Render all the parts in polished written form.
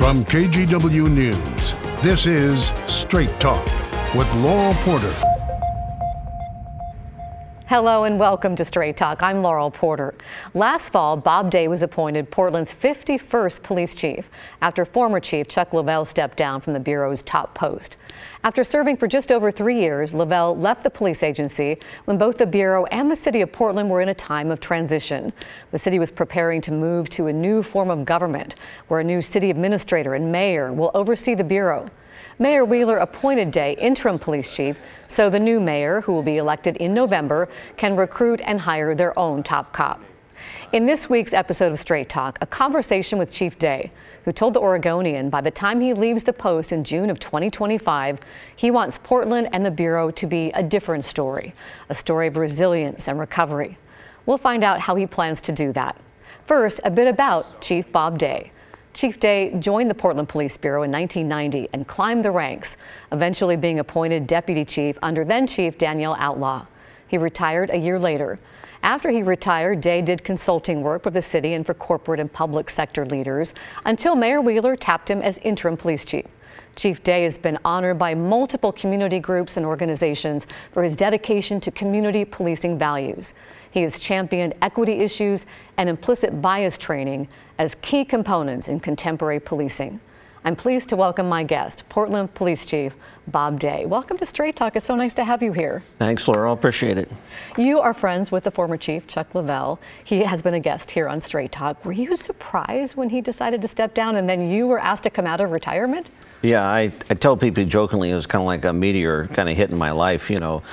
From KGW News, this is Straight Talk with Laurel Porter. Hello and welcome to Straight Talk. I'm Laurel Porter. Last fall, Bob Day was appointed Portland's 51st police chief after former chief Chuck Leavell stepped down from the Bureau's top post. After serving for just over 3 years, Leavell left the police agency when both the Bureau and the city of Portland were in a time of transition. The city was preparing to move to a new form of government where a new city administrator and mayor will oversee the Bureau. Mayor Wheeler appointed Day interim police chief so the new mayor, who will be elected in November, can recruit and hire their own top cop. In this week's episode of Straight Talk, a conversation with Chief Day, who told the Oregonian by the time he leaves the post in June of 2025, he wants Portland and the Bureau to be a different story, a story of resilience and recovery. We'll find out how he plans to do that. First, a bit about Chief Bob Day. Chief Day joined the Portland Police Bureau in 1990 and climbed the ranks, eventually being appointed deputy chief under then Chief Danielle Outlaw. He retired a year later. After he retired, Day did consulting work for the city and for corporate and public sector leaders until Mayor Wheeler tapped him as interim police chief. Chief Day has been honored by multiple community groups and organizations for his dedication to community policing values. He has championed equity issues and implicit bias training as key components in contemporary policing. I'm pleased to welcome my guest, Portland Police Chief Bob Day. Welcome to Straight Talk. It's so nice to have you here. Thanks, Laura. I appreciate it. You are friends with the former chief, Chuck Leavell. He has been a guest here on Straight Talk. Were you surprised when he decided to step down and then you were asked to come out of retirement? Yeah, I tell people jokingly it was kind of like a meteor kind of hitting my life, you know.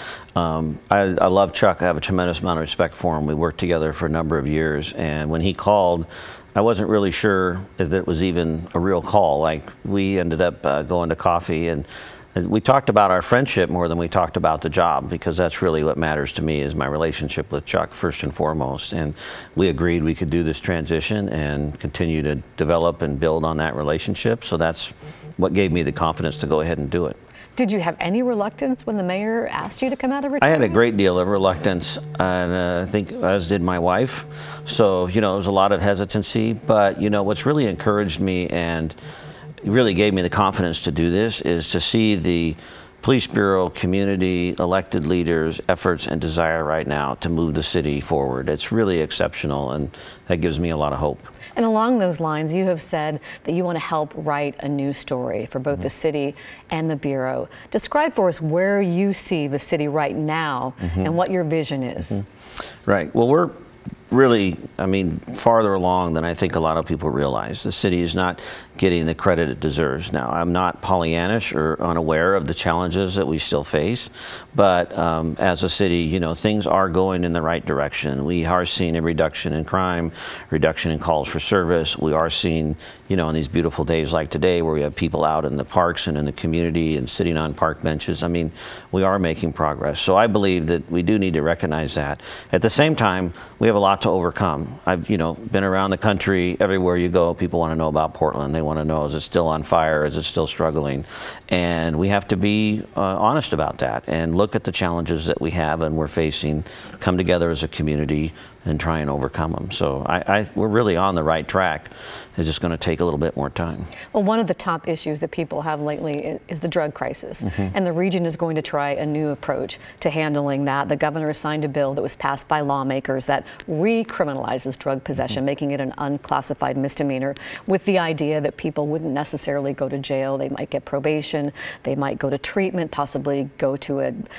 I love Chuck. I have a tremendous amount of respect for him. We worked together for a number of years, and when he called, I wasn't really sure if it was even a real call. Like, we ended up going to coffee, and we talked about our friendship more than we talked about the job, because that's really what matters to me, is my relationship with Chuck first and foremost. And we agreed we could do this transition and continue to develop and build on that relationship. So that's what gave me the confidence to go ahead and do it. Did you have any reluctance when the mayor asked you to come out of retirement? I had a great deal of reluctance, and I think as did my wife. So, you know, it was a lot of hesitancy. But, you know, what's really encouraged me and really gave me the confidence to do this is to see the Police Bureau, community, elected leaders' efforts and desire right now to move the city forward. It's really exceptional, and that gives me a lot of hope. And along those lines, you have said that you want to help write a new story for both the city and the Bureau. Describe for us where you see the city right now and what your vision is. Right. Well, we're really, farther along than I think a lot of people realize. The city is not getting the credit it deserves. Now, I'm not Pollyannish or unaware of the challenges that we still face, but as a city, you know, things are going in the right direction. We are seeing a reduction in crime, reduction in calls for service. We are seeing, you know, on these beautiful days like today where we have people out in the parks and in the community and sitting on park benches, we are making progress. So I believe that we do need to recognize that. At the same time, we have a lot to overcome. I've, been around the country. Everywhere you go, people want to know about Portland. They want to know, is it still on fire? Is it still struggling? And we have to be honest about that and look at the challenges that we have and we're facing, come together as a community and try and overcome them. So we're really on the right track. It's just going to take a little bit more time. Well, one of the top issues that people have lately is the drug crisis. And the region is going to try a new approach to handling that. The governor has signed a bill that was passed by lawmakers that recriminalizes drug possession, making it an unclassified misdemeanor, with the idea that people wouldn't necessarily go to jail. They might get probation, they might go to treatment, possibly go to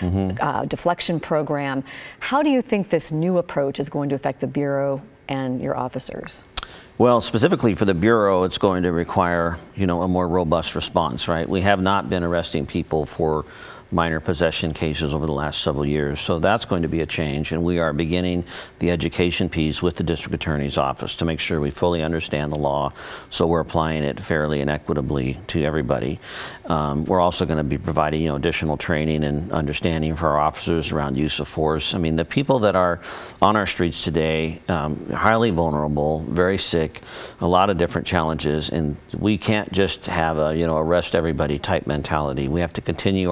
a deflection program. How do you think this new approach is going to affect the Bureau and your officers? Well, specifically for the Bureau, it's going to require, a more robust response, right? We have not been arresting people for minor possession cases over the last several years. So that's going to be a change, and we are beginning the education piece with the district attorney's office to make sure we fully understand the law, so we're applying it fairly and equitably to everybody. We're also going to be providing additional training and understanding for our officers around use of force. The people that are on our streets today, highly vulnerable, very sick, a lot of different challenges, and we can't just have a arrest everybody type mentality. We have to continue our efforts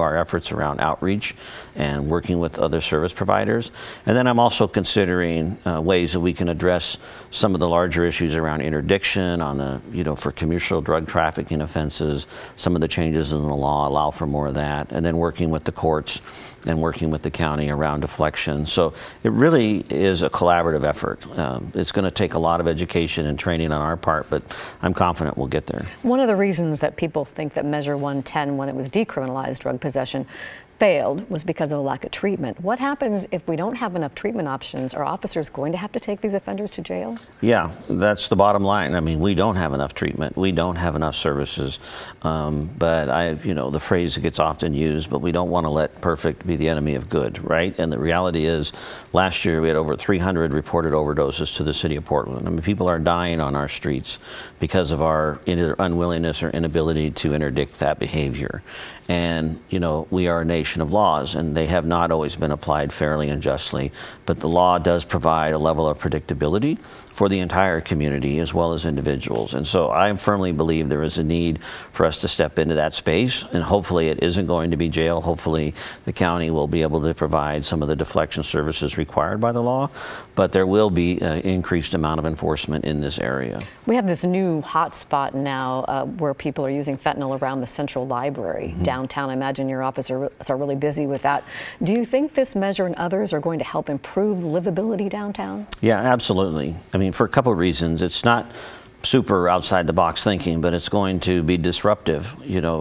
efforts around outreach and working with other service providers. And then I'm also considering ways that we can address some of the larger issues around interdiction on the, for commercial drug trafficking offenses. Some of the changes in the law allow for more of that. And then working with the courts and working with the county around deflection. So it really is a collaborative effort. It's going to take a lot of education and training on our part, but I'm confident we'll get there. One of the reasons that people think that Measure 110, when it was decriminalized drug possession, failed was because of a lack of treatment. What happens if we don't have enough treatment options? Are officers going to have to take these offenders to jail? Yeah, that's the bottom line. I mean, we don't have enough treatment. We don't have enough services. But the phrase gets often used, but we don't want to let perfect be the enemy of good, right? And the reality is, last year we had over 300 reported overdoses to the city of Portland. I mean, people are dying on our streets because of our either unwillingness or inability to interdict that behavior. And, we are a nation of laws, and they have not always been applied fairly and justly. But the law does provide a level of predictability for the entire community as well as individuals. And so I firmly believe there is a need for us to step into that space, and hopefully it isn't going to be jail. Hopefully the county will be able to provide some of the deflection services required by the law, but there will be an increased amount of enforcement in this area. We have this new hot spot now where people are using fentanyl around the Central Library downtown. I imagine your officers are really busy with that. Do you think this measure and others are going to help improve livability downtown? Yeah, absolutely. I mean, for a couple of reasons. It's not super outside the box thinking, but it's going to be disruptive,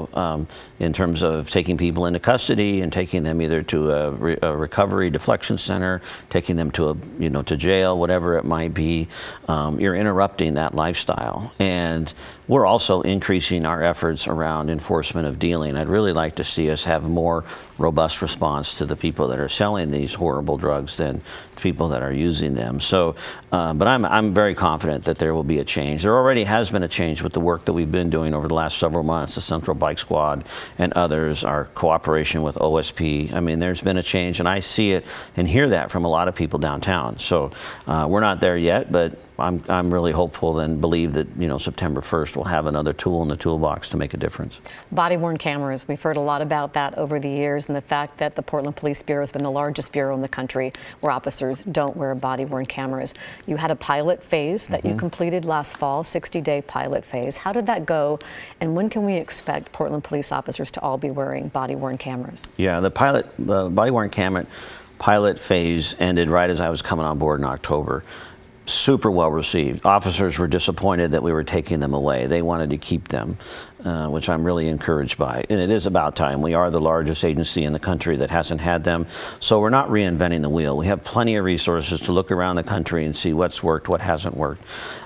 in terms of taking people into custody and taking them either to a recovery deflection center, taking them to to jail, whatever it might be. You're interrupting that lifestyle. And we're also increasing our efforts around enforcement of dealing. I'd really like to see us have a more robust response to the people that are selling these horrible drugs than people that are using them. So, but I'm very confident that there will be a change. There already has been a change with the work that we've been doing over the last several months, the Central Bike Squad and others, our cooperation with OSP. I mean, there's been a change, and I see it and hear that from a lot of people downtown. So we're not there yet, but I'm really hopeful and believe that September 1st we'll have another tool in the toolbox to make a difference. Body-worn cameras. We've heard a lot about that over the years, and the fact that the Portland Police Bureau has been the largest bureau in the country where officers don't wear body-worn cameras. You had a pilot phase that you completed last fall, 60-day pilot phase. How did that go, and when can we expect Portland police officers to all be wearing body-worn cameras? Yeah, the body-worn camera pilot phase ended right as I was coming on board in October. Super well received. Officers were disappointed that we were taking them away. They wanted to keep them, which I'm really encouraged by. And it is about time. We are the largest agency in the country that hasn't had them. So we're not reinventing the wheel. We have plenty of resources to look around the country and see what's worked, what hasn't worked.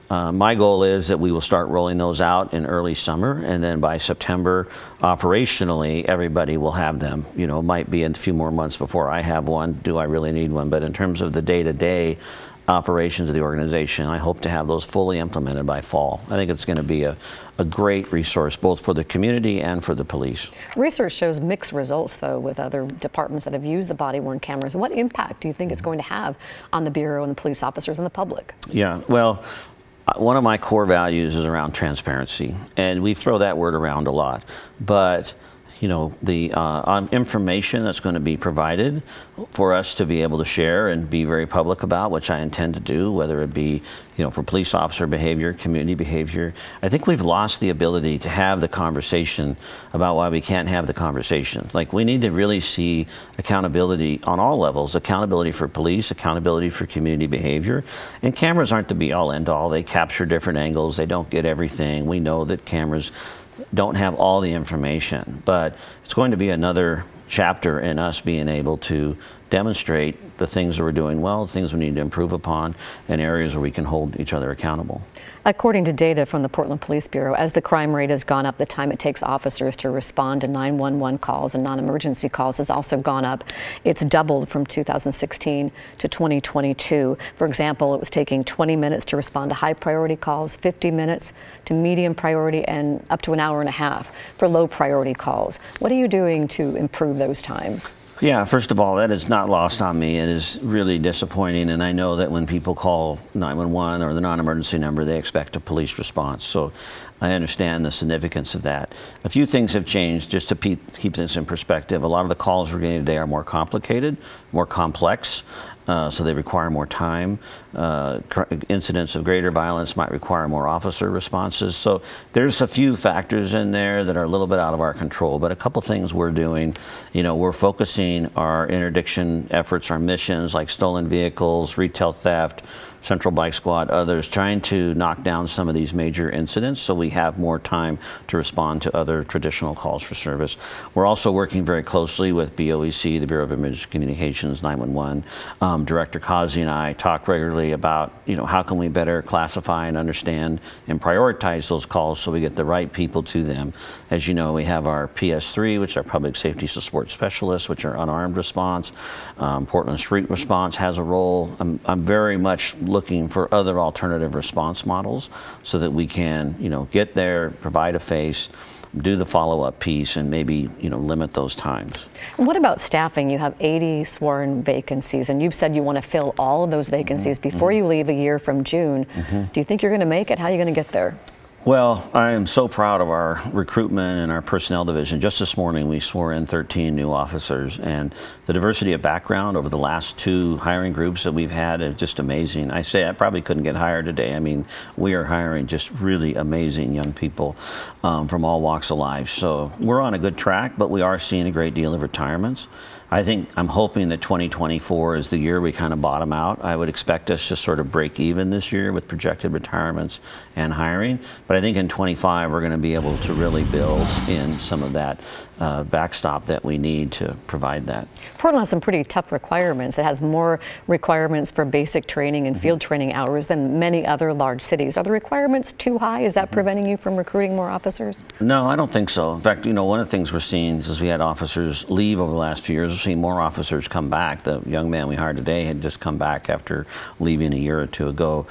My goal is that we will start rolling those out in early summer, and then by September, operationally, everybody will have them. It might be a few more months before I have one. Do I really need one? But in terms of the day-to-day operations of the organization, I hope to have those fully implemented by fall. I think it's going to be a great resource both for the community and for the police. Research shows mixed results, though, with other departments that have used the body-worn cameras. What impact do you think it's going to have on the Bureau and the police officers and the public? Yeah, well, one of my core values is around transparency, and we throw that word around a lot. But the information that's going to be provided for us to be able to share and be very public about, which I intend to do, whether it be, for police officer behavior, community behavior. I think we've lost the ability to have the conversation about why we can't have the conversation. Like, we need to really see accountability on all levels, accountability for police, accountability for community behavior. And cameras aren't the be-all, end-all. They capture different angles. They don't get everything. We know that cameras don't have all the information, but it's going to be another chapter in us being able to demonstrate the things that we're doing well, things we need to improve upon, and areas where we can hold each other accountable. According to data from the Portland Police Bureau, as the crime rate has gone up, the time it takes officers to respond to 911 calls and non-emergency calls has also gone up. It's doubled from 2016 to 2022. For example, it was taking 20 minutes to respond to high priority calls, 50 minutes to medium priority, and up to an hour and a half for low priority calls. What are you doing to improve those times? Yeah, first of all, that is not lost on me. It is really disappointing, and I know that when people call 911 or the non-emergency number, they expect a police response. So I understand the significance of that. A few things have changed, just to keep this in perspective. A lot of the calls we're getting today are more complicated, more complex. So they require more time. Incidents of greater violence might require more officer responses. So there's a few factors in there that are a little bit out of our control, but a couple things we're doing. We're focusing our interdiction efforts, our missions like stolen vehicles, retail theft, Central Bike Squad, others, trying to knock down some of these major incidents so we have more time to respond to other traditional calls for service. We're also working very closely with BOEC, the Bureau of Emergency Communications, 911. Director Kazi and I talk regularly about, how can we better classify and understand and prioritize those calls so we get the right people to them. As you know, we have our PS3, which are Public Safety Support Specialists, which are unarmed response. Portland Street Response has a role. I'm very much looking for other alternative response models so that we can, get there, provide a face, do the follow-up piece, and maybe, limit those times. And what about staffing? You have 80 sworn vacancies, and you've said you want to fill all of those vacancies before you leave a year from June. Do you think you're going to make it? How are you going to get there? Well, I am so proud of our recruitment and our personnel division. Just this morning, we swore in 13 new officers, and the diversity of background over the last 2 hiring groups that we've had is just amazing. I say I probably couldn't get hired today. I mean, we are hiring just really amazing young people from all walks of life. So we're on a good track, but we are seeing a great deal of retirements. I'm hoping that 2024 is the year we kind of bottom out. I would expect us to sort of break even this year with projected retirements and hiring. But I think in 25, we're going to be able to really build in some of that backstop that we need to provide that. Portland has some pretty tough requirements. It has more requirements for basic training and field training hours than many other large cities. Are the requirements too high? Is that preventing you from recruiting more officers? No, I don't think so. In fact, one of the things we're seeing is we had officers leave over the last few years. We're seeing more officers come back. The young man we hired today had just come back after leaving a year or two ago.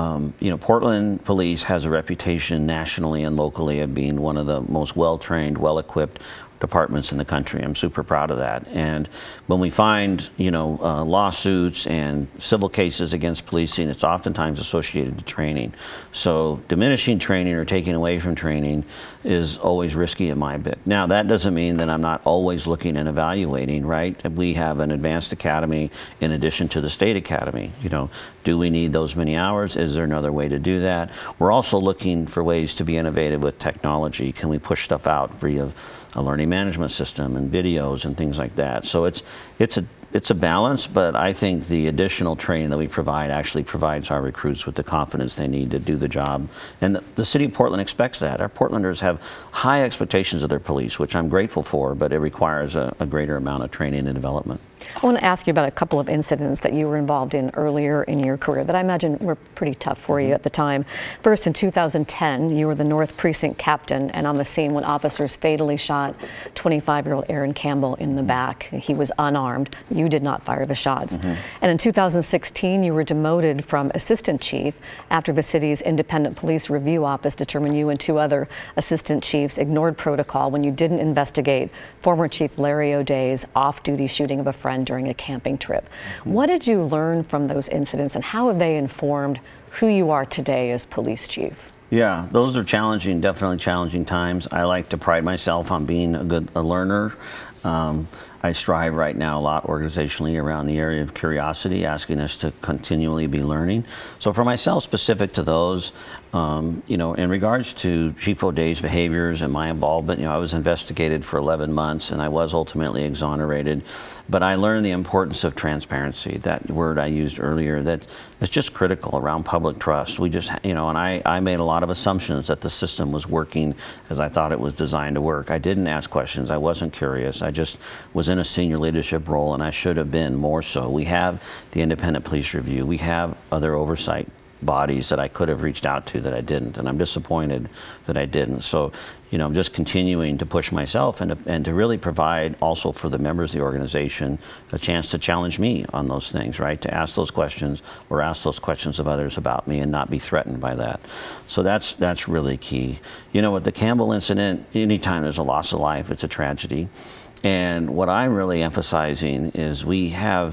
Portland Police has a reputation nationally and locally of being one of the most well-trained, well-equipped departments in the country. I'm super proud of that. And when we find, lawsuits and civil cases against policing, it's oftentimes associated to training. So diminishing training or taking away from training is always risky in my book. Now, that doesn't mean that I'm not always looking and evaluating, right? We have an advanced academy in addition to the state academy. Do we need those many hours? Is there another way to do that? We're also looking for ways to be innovative with technology. Can we push stuff out via a learning management system and videos and things like that? So it's a balance, but I think the additional training that we provide actually provides our recruits with the confidence they need to do the job. And the city of Portland expects that. Our Portlanders have high expectations of their police, which I'm grateful for, but it requires a greater amount of training and development. I want to ask you about a couple of incidents that you were involved in earlier in your career that I imagine were pretty tough for you at the time. First, in 2010, you were the North Precinct captain and on the scene when officers fatally shot 25-year-old Aaron Campbell in the back. He was unarmed. You did not fire the shots. And in 2016, you were demoted from assistant chief after the city's independent police review office determined you and 2 other assistant chiefs ignored protocol when you didn't investigate former Chief Larry O'Day's off-duty shooting of a friend during a camping trip. What did you learn from those incidents, and how have they informed who you are today as police chief? Yeah, those are challenging, definitely challenging times. I like to pride myself on being a learner. I strive right now a lot organizationally around the area of curiosity, asking us to continually be learning. So for myself, specific to those, in regards to Chief O'Day's behaviors and my involvement, I was investigated for 11 months and I was ultimately exonerated. But I learned the importance of transparency, that word I used earlier, that is just critical around public trust. We just, and I made a lot of assumptions that the system was working as I thought it was designed to work. I didn't ask questions. I wasn't curious. I just was in a senior leadership role, and I should have been more so. We have the independent police review. We have other oversight bodies that I could have reached out to that I didn't, and I'm disappointed that I didn't. So, I'm just continuing to push myself and to really provide also for the members of the organization a chance to challenge me on those things, right? To ask those questions or ask those questions of others about me and not be threatened by that. So that's really key. With the Campbell incident, anytime there's a loss of life, it's a tragedy. And what I'm really emphasizing is we have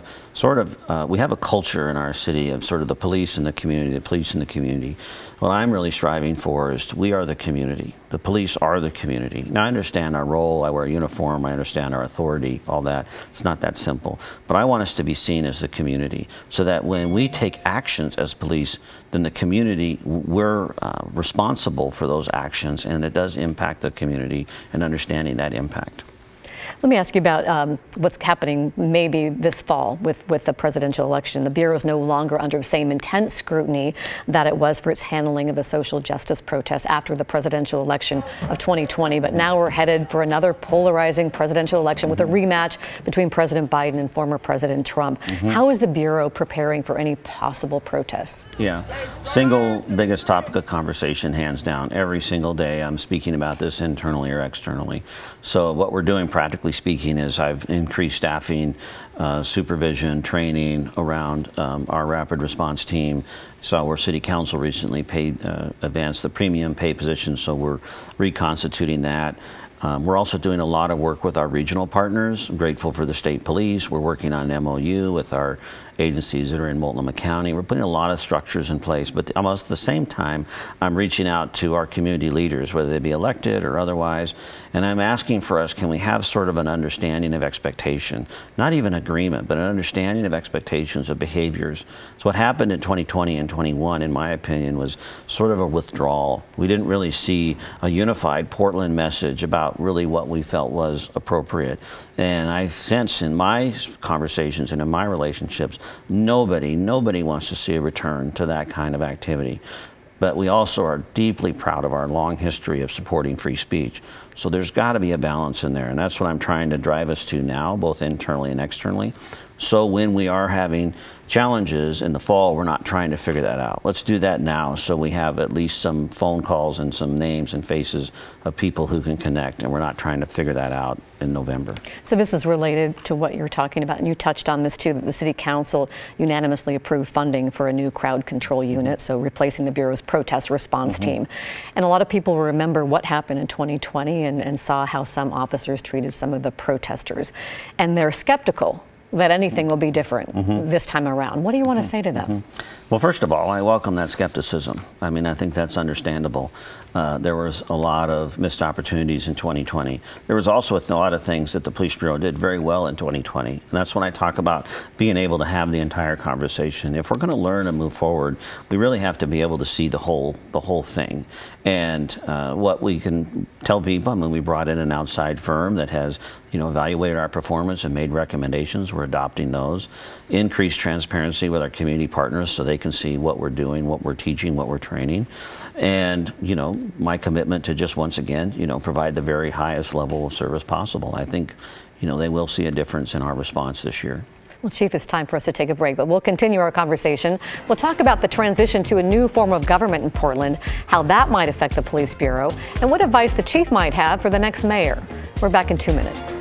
a culture in our city of sort of the police and the community, What I'm really striving for is we are the community. The police are the community. Now, I understand our role. I wear a uniform. I understand our authority, all that. It's not that simple. But I want us to be seen as the community so that when we take actions as police, then the community, we're responsible for those actions, and it does impact the community and understanding that impact. Let me ask you about what's happening maybe this fall with the presidential election. The Bureau is no longer under the same intense scrutiny that it was for its handling of the social justice protests after the presidential election of 2020. But now we're headed for another polarizing presidential election with a rematch between President Biden and former President Trump. How is the Bureau preparing for any possible protests? Yeah, single biggest topic of conversation, hands down. Every single day I'm speaking about this internally or externally. So what we're doing practically speaking is I've increased staffing, supervision, training around our rapid response team. So our city council recently advanced the premium pay position, so we're reconstituting that. We're also doing a lot of work with our regional partners. I'm grateful for the state police. We're working on an MOU with our agencies that are in Multnomah County. We're putting a lot of structures in place, but almost at the same time, I'm reaching out to our community leaders, whether they be elected or otherwise, and I'm asking for us, can we have sort of an understanding of expectation? Not even agreement, but an understanding of expectations of behaviors. So what happened in 2020 and 21, in my opinion, was sort of a withdrawal. We didn't really see a unified Portland message about really what we felt was appropriate. And I sense in my conversations and in my relationships, nobody wants to see a return to that kind of activity. But we also are deeply proud of our long history of supporting free speech. So there's got to be a balance in there, and that's what I'm trying to drive us to now, both internally and externally. So when we are having challenges in the fall, we're not trying to figure that out. Let's do that now so we have at least some phone calls and some names and faces of people who can connect, and we're not trying to figure that out in November. So this is related to what you're talking about, and you touched on this too, that the City Council unanimously approved funding for a new crowd control unit, so replacing the Bureau's protest response team. And a lot of people remember what happened in 2020 and saw how some officers treated some of the protesters, and they're skeptical that anything will be different this time around. What do you want to say to them? Well, first of all, I welcome that skepticism. I mean, I think that's understandable. There was a lot of missed opportunities in 2020. There was also a lot of things that the Police Bureau did very well in 2020. And that's when I talk about being able to have the entire conversation. If we're going to learn and move forward, we really have to be able to see the whole thing. And what we can tell people, I mean, we brought in an outside firm that has, evaluated our performance and made recommendations. We're adopting those. Increased transparency with our community partners so they can see what we're doing, what we're teaching, what we're training. And, my commitment to just once again, provide the very highest level of service possible. I think, they will see a difference in our response this year. Well, Chief, it's time for us to take a break, but we'll continue our conversation. We'll talk about the transition to a new form of government in Portland, how that might affect the Police Bureau, and what advice the Chief might have for the next mayor. We're back in 2 minutes.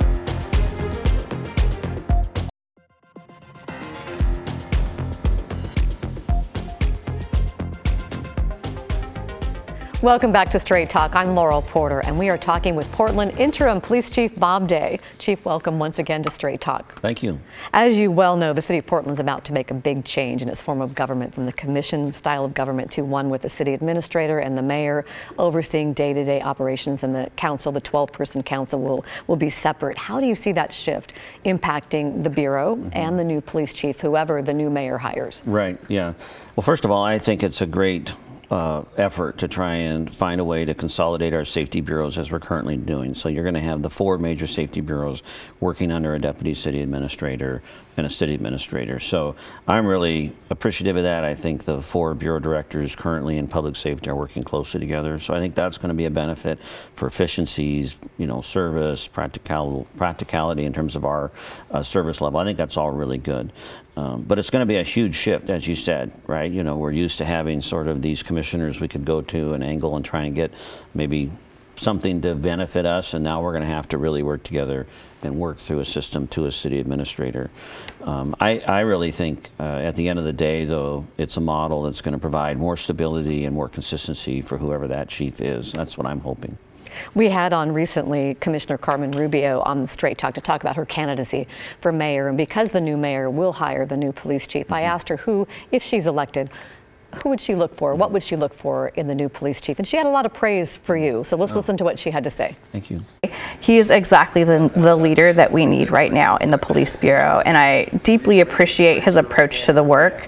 Welcome back to Straight Talk. I'm Laurel Porter, and we are talking with Portland Interim Police Chief Bob Day. Chief, welcome once again to Straight Talk. Thank you. As you well know, the city of Portland is about to make a big change in its form of government, from the commission style of government to one with the city administrator and the mayor overseeing day-to-day operations, and the council, the 12-person council, will be separate. How do you see that shift impacting the Bureau and the new police chief, whoever the new mayor hires? Right, yeah. Well, first of all, I think it's a great effort to try and find a way to consolidate our safety bureaus as we're currently doing. So you're going to have the 4 major safety bureaus working under a deputy city administrator and a city administrator. So I'm really appreciative of that. I think the 4 bureau directors currently in public safety are working closely together. So I think that's going to be a benefit for efficiencies, service, practicality in terms of our service level. I think that's all really good. But it's going to be a huge shift, as you said, right? We're used to having sort of these commissioners we could go to an angle and try and get maybe something to benefit us, and now we're going to have to really work together and work through a system to a city administrator. I really think at the end of the day, though, it's a model that's going to provide more stability and more consistency for whoever that chief is. That's what I'm hoping. We had on recently Commissioner Carmen Rubio on the Straight Talk to talk about her candidacy for mayor. And because the new mayor will hire the new police chief, I asked her who, if she's elected, who would she look for? What would she look for in the new police chief? And she had a lot of praise for you. So let's listen to what she had to say. Thank you. He is exactly the leader that we need right now in the police bureau. And I deeply appreciate his approach to the work.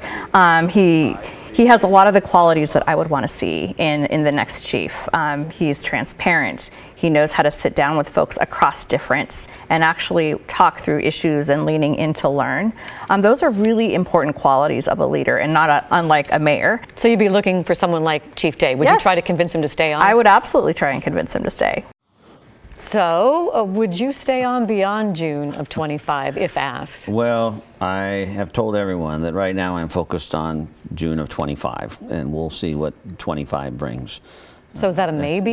He has a lot of the qualities that I would want to see in the next chief. He's transparent. He knows how to sit down with folks across difference and actually talk through issues and leaning in to learn. Those are really important qualities of a leader and not unlike a mayor. So you'd be looking for someone like Chief Day. Would Yes. you try to convince him to stay on? I would absolutely try and convince him to stay. So would you stay on beyond June of 25 if asked? Well, I have told everyone that right now I'm focused on June of 25, and we'll see what 25 brings. So is that a maybe?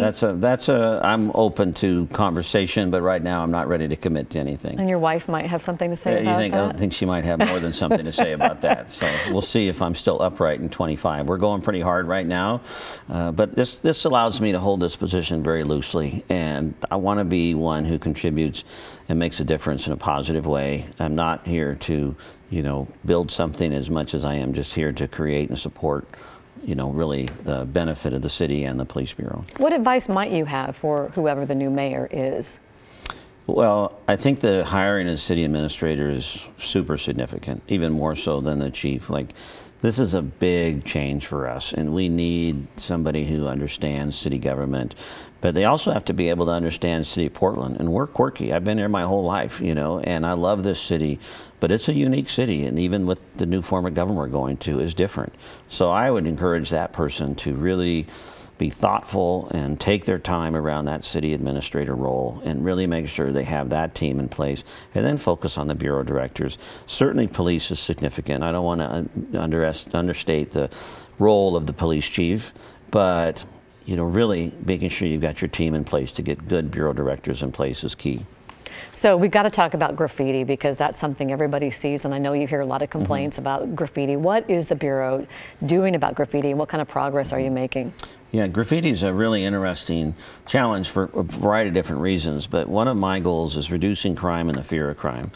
I'm open to conversation, but right now I'm not ready to commit to anything. And your wife might have something to say You about think, that? I think she might have more than something to say about that. So we'll see if I'm still upright in 25. We're going pretty hard right now, but this allows me to hold this position very loosely, and I want to be one who contributes and makes a difference in a positive way. I'm not here to, build something as much as I am just here to create and support, really the benefit of the city and the police bureau. What advice might you have for whoever the new mayor is? Well, I think the hiring of the city administrator is super significant, even more so than the chief. This is a big change for us, and we need somebody who understands city government, but they also have to be able to understand the city of Portland. And we're quirky. I've been here my whole life, and I love this city, but it's a unique city, and even with the new form of government we're going to is different. So I would encourage that person to really be thoughtful and take their time around that city administrator role and really make sure they have that team in place, and then focus on the bureau directors. Certainly police is significant. I don't want to understate the role of the police chief, but really making sure you've got your team in place to get good bureau directors in place is key. So we've got to talk about graffiti because that's something everybody sees, and I know you hear a lot of complaints about graffiti. What is the Bureau doing about graffiti, and what kind of progress are you making? Yeah, graffiti is a really interesting challenge for a variety of different reasons, but one of my goals is reducing crime and the fear of crime.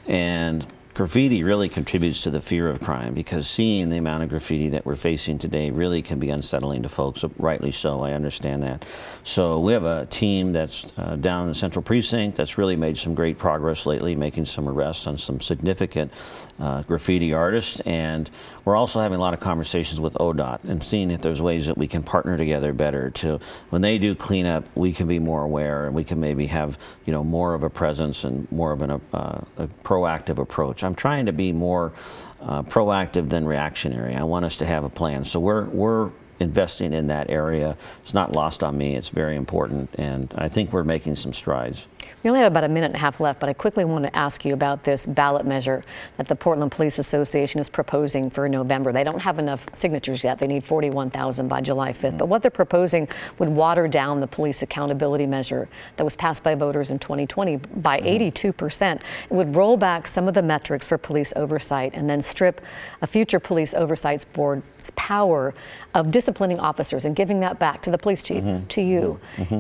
And graffiti really contributes to the fear of crime, because seeing the amount of graffiti that we're facing today really can be unsettling to folks, rightly so. I understand that. So we have a team that's down in the Central Precinct that's really made some great progress lately, making some arrests on some significant graffiti artists. And we're also having a lot of conversations with ODOT and seeing if there's ways that we can partner together better to, when they do cleanup, we can be more aware and we can maybe have more of a presence and more of a proactive approach. I'm trying to be more proactive than reactionary. I want us to have a plan. So we're investing in that area. It's not lost on me. It's very important, and I think we're making some strides. We only have about a minute and a half left, but I quickly want to ask you about this ballot measure that the Portland Police Association is proposing for November. They don't have enough signatures yet. They need 41,000 by July 5th. But what they're proposing would water down the police accountability measure that was passed by voters in 2020 by 82%. It would roll back some of the metrics for police oversight and then strip a future police oversight board's power of disciplining officers and giving that back to the police chief, to you.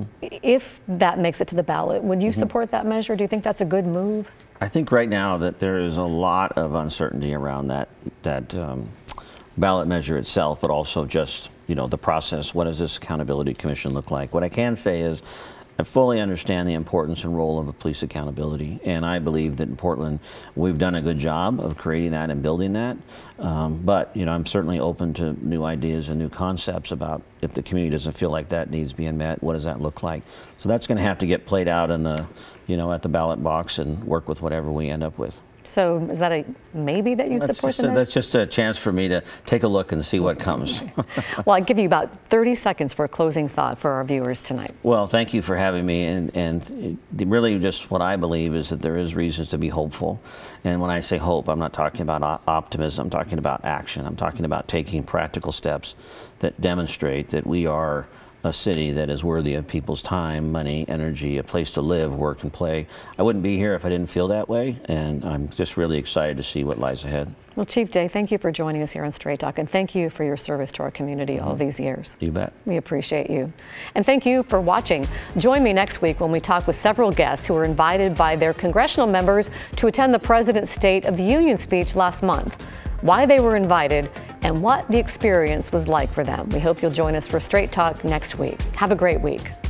If that makes it to the ballot, would you support that measure? Do you think that's a good move? I think right now that there is a lot of uncertainty around that ballot measure itself, but also just the process. What does this accountability commission look like? What I can say is I fully understand the importance and role of the police accountability, and I believe that in Portland we've done a good job of creating that and building that. But I'm certainly open to new ideas and new concepts about if the community doesn't feel like that needs being met, what does that look like? So that's going to have to get played out in the, at the ballot box and work with whatever we end up with. So is that a maybe that you support the measure? That's just a chance for me to take a look and see what comes. Well, I'll give you about 30 seconds for a closing thought for our viewers tonight. Well, thank you for having me. And really just what I believe is that there is reasons to be hopeful. And when I say hope, I'm not talking about optimism. I'm talking about action. I'm talking about taking practical steps that demonstrate that we are a city that is worthy of people's time, money, energy, a place to live, work, and play. I wouldn't be here if I didn't feel that way, and I'm just really excited to see what lies ahead. Well, Chief Day, thank you for joining us here on Straight Talk, and thank you for your service to our community all these years. You bet. We appreciate you. And thank you for watching. Join me next week when we talk with several guests who were invited by their congressional members to attend the President's State of the Union speech last month, why they were invited, and what the experience was like for them. We hope you'll join us for Straight Talk next week. Have a great week.